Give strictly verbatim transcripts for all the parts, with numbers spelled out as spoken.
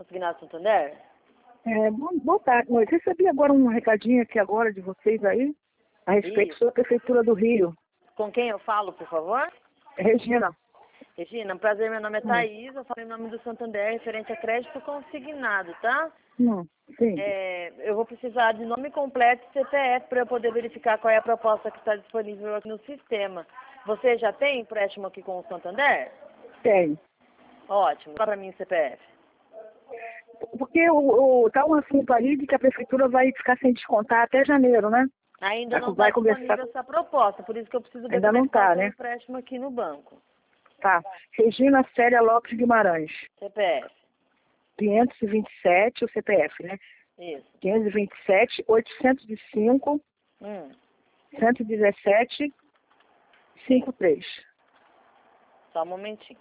Consignado Santander? É, bom, boa tarde, noite. Recebi agora um recadinho aqui agora de vocês aí, a respeito Isso. da Prefeitura do Rio. Com quem eu falo, por favor? Regina. Regina, prazer, meu nome é Hum. Thaís, eu falo em nome do Santander, referente a crédito consignado, tá? Hum, sim. É, eu vou precisar de nome completo e C P F para eu poder verificar qual é a proposta que está disponível aqui no sistema. Você já tem empréstimo aqui com o Santander? Tem. Ótimo. Dá para mim o C P F. Porque o, o, tá um assunto ali de que a Prefeitura vai ficar sem descontar até janeiro, né? Ainda não está Vai disponível conversar. essa proposta, por isso que eu preciso ver Ainda como é não que está tá, o seu né? empréstimo aqui no banco. Tá. Regina Célia Lopes Guimarães. C P F. quinhentos e vinte e sete, o C P F, né? Isso. quinhentos e vinte e sete, oitocentos e cinco, Hum. cento e dezessete, cinquenta e três. Só um momentinho.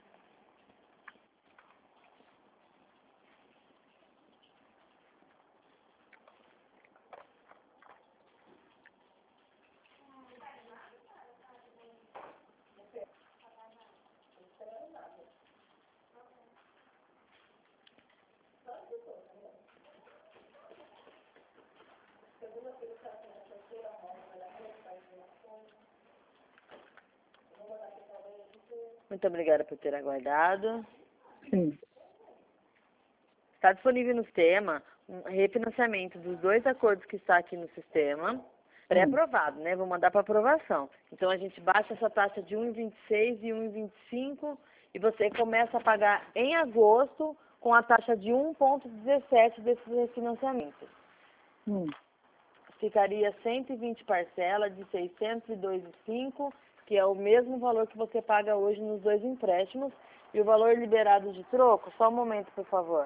Muito obrigada por ter aguardado. Sim. Está disponível no sistema um refinanciamento dos dois acordos que está aqui no sistema, pré-aprovado, né? Vou mandar para aprovação. Então a gente baixa essa taxa de um vírgula vinte e seis e um vírgula vinte e cinco e você começa a pagar em agosto com a taxa de um vírgula dezessete desses refinanciamentos. Hum. Ficaria cento e vinte parcelas de seiscentos e dois vírgula cinco, que é o mesmo valor que você paga hoje nos dois empréstimos, e o valor liberado de troco, só um momento, por favor.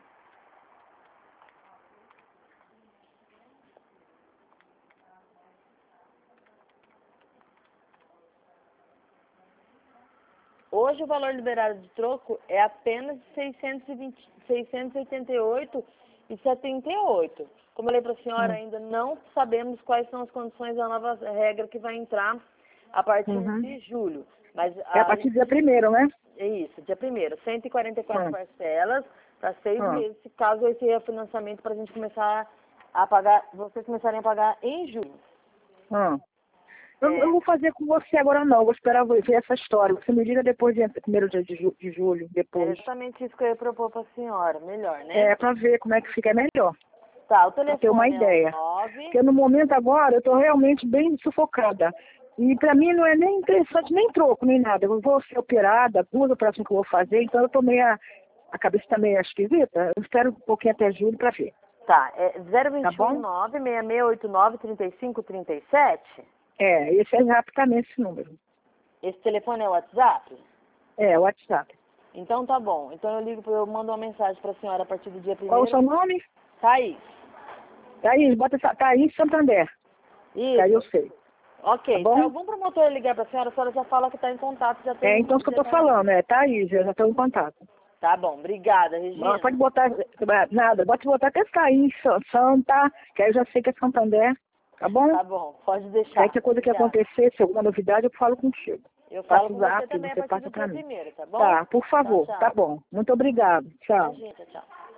Hoje o valor liberado de troco é apenas de seiscentos e vinte, seiscentos e oitenta e oito reais e setenta e oito centavos. Como eu falei para a senhora, Hum. ainda não sabemos quais são as condições da nova regra que vai entrar a partir Uhum. de julho. Mas É a a, partir do dia primeiro, né? é isso, dia primeiro, cento e quarenta e quatro Hum. parcelas para seis Hum. meses, caso esse refinanciamento para a gente começar a pagar, vocês começarem a pagar em julho. Hum. Eu, eu É, não vou fazer com você agora não, vou esperar ver essa história. Você me liga depois de primeiro dia de, ju, de julho, é depois. exatamente isso que eu ia propor para a senhora, melhor, né? É, pra ver como é que fica, é melhor. Tá, o Pra ter uma telefone é o ideia. nove. Porque no momento agora eu tô realmente bem sufocada. E pra mim não é nem interessante, nem troco, nem nada. Eu vou ser operada, duas operações que eu vou fazer, então eu tô meio, a, a cabeça tá meio esquisita. Eu espero um pouquinho até julho pra ver. Tá, é zero Tá vinte e um bom? nove seis seis oito nove três cinco três sete. É, esse é rapidamente esse número. Esse telefone é o WhatsApp? É, o WhatsApp. Então tá bom. Então eu ligo, eu mando uma mensagem pra senhora a partir do dia Qual o seu primeiro. nome? Thaís. Thaís, bota essa, Thaís Santander. Que aí eu Isso. sei. Ok, Tá bom? se algum promotor ligar pra senhora, a senhora já fala que tá em contato, já tem É, um então isso que eu já tô tá na falando, lista. é Thaís, eu já estou em contato. Tá bom, obrigada, Mas Regina. pode botar, nada, pode botar até Thaís Santa, que aí eu já sei que é Santander, tá bom? Tá bom, pode Se deixar. aí tem coisa que Obrigada. acontecer, se alguma novidade, eu falo contigo. Eu Passa falo o com você zap, também a você partir passa do pra dia mim. primeiro, tá bom? Tá, por Tchau, favor, tchau. tá bom. Muito obrigado. Tchau. Imagina, tchau.